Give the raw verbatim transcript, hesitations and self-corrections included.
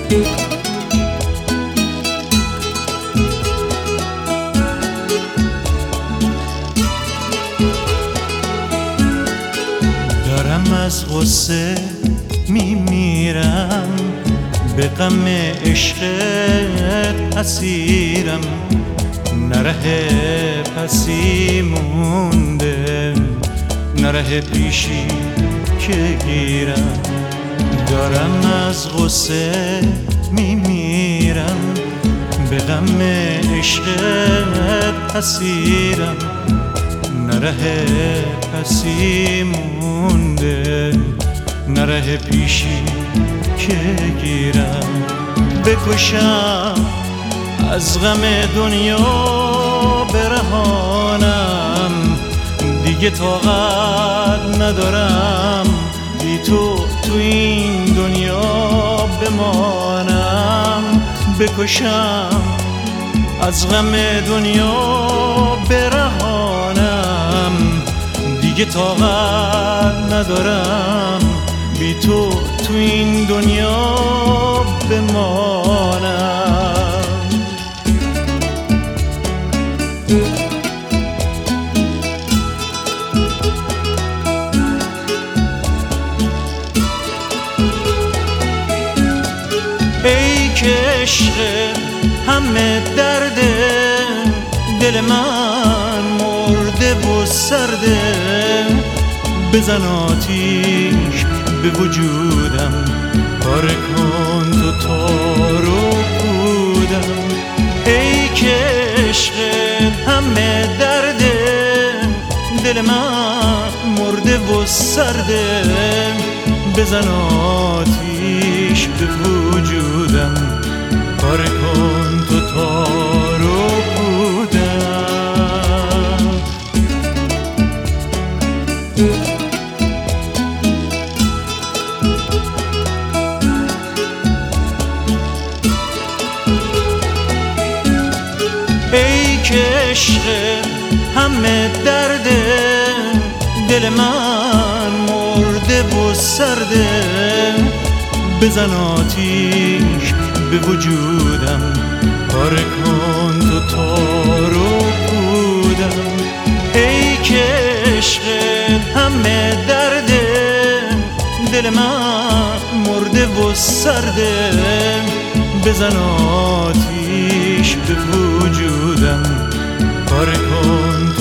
دارم از غصه میمیرم، به غم عشقت اسیرم، نه ره پسی مونده نه ره پیشی که گیرم. دارم از غصه میمیرم، به غم عشقت اسیرم، نه ره پسی مونده نه ره پیشی که گیرم. بکشم از غم دنیا برهانم، دیگه طاقت ندارم بی تو تو این دنیا بمانم. بکشم از غم دنیا برهانم، دیگه طاقت ندارم بی تو تو این دنیا بمانم. ای که عشق همه درده، دل من مرده و سرده، بزن آتیش به وجودم، پاره کن تو تار و پودم. ای که عشق همه درده، دل من مرده و سرده، بزن آتیش به وجودم، پاره کن تو تار و پودم. ای که عشق همه درده، دل من مرده و سرده، بزن آتیش به وجودم، پاره کن تو تار و پودم. ای که عشق همه درده، دل من مرده و سرده، بزن آتیش به وجودم، پاره کن